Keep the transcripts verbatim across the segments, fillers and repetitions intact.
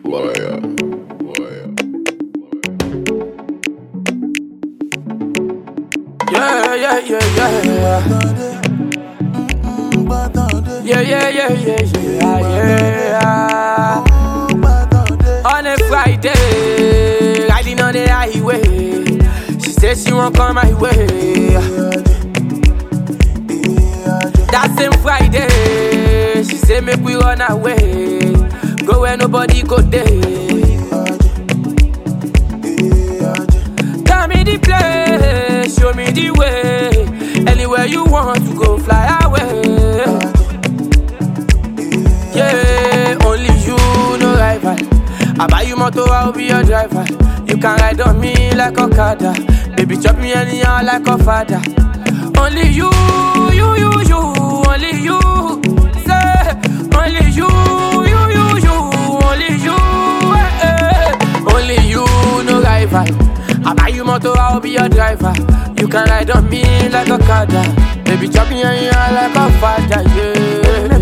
Warrior, warrior. Yeah, yeah, yeah, yeah. Yeah, yeah, yeah, yeah, yeah, yeah. On a Friday, riding on the highway. She said she won't come my way. That same Friday, she said make we run away. Go where nobody go there. Tell me the place, show me the way. Anywhere you want to go, fly away. Yeah, only you, no rival. I buy you motor, I'll be your driver. You can ride on me like a Okada. Baby, chop me anyhow like a father. Only you, you, you, you, only you. Say, only you, you, you, you, only you. Eh, eh. Only you, no rival. I buy you motor, I'll be your driver. You can ride on me like a Okada. Baby, chop me anyhow like a father. Yeah.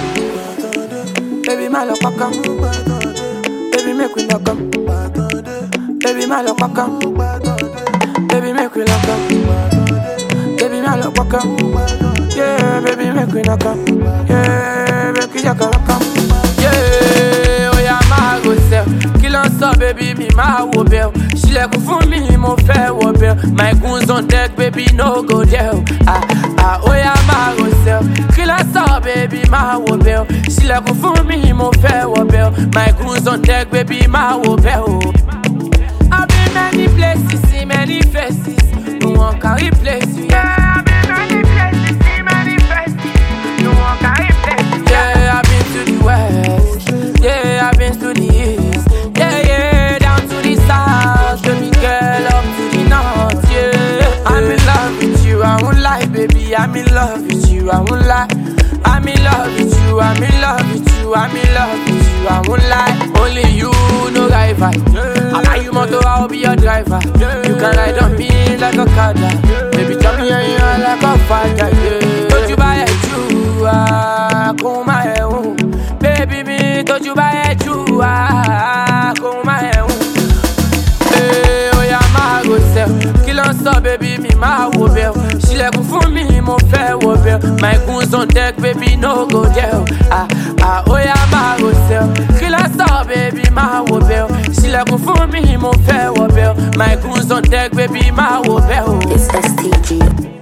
Baby, my love, come. Baby, make we knock up. Baby, my love, come. Baby, make we knock up. Baby, my love, come. Yeah, baby, make we knock up. Yeah, make we knock up. Yeah, oh yeah, my go sell. Kill on stop, baby, me my wo bell. She like for me, mo fair wo bell. My goons on deck, baby, no go there. Ah ah, oh yeah, my go sell. Kill on stop, baby, my wo bell. She like for me, mo fair wo bell. My goons on deck, baby, my wo bell. I've been many places, see many faces. No one can replace you. Yeah, I've been many places, see many faces. No one can replace you. Yeah, I've been to the west. Yeah, I've been to the east. Yeah, yeah, down to the south. Baby girl, up to the north. Yeah, I'm in love with you. I won't lie, baby. I'm in love with you. I won't lie. I'm in love with you. I'm in love with you. I'm in love with you. I won't lie. Only you, no rival. I buy you motor, I'll be your driver. You can ride on me like a Okada. Baby, tell me you're like a father. Yeah. Don't you buy a Jew? Ah, come my own. Baby, me, don't you buy a Jew? Ah, come my own. Hey, oh yeah, my go sell. Kill on stop, baby, me my wo bell. She like for me, mo fair wo bell. My goons on deck, baby, no go there. Ah ah, oh yeah, my go sell. Kill on stop, baby, my wo bell. She like for me, mo fair wo bell. My goons on deck, baby, my wo bell. It's S T G.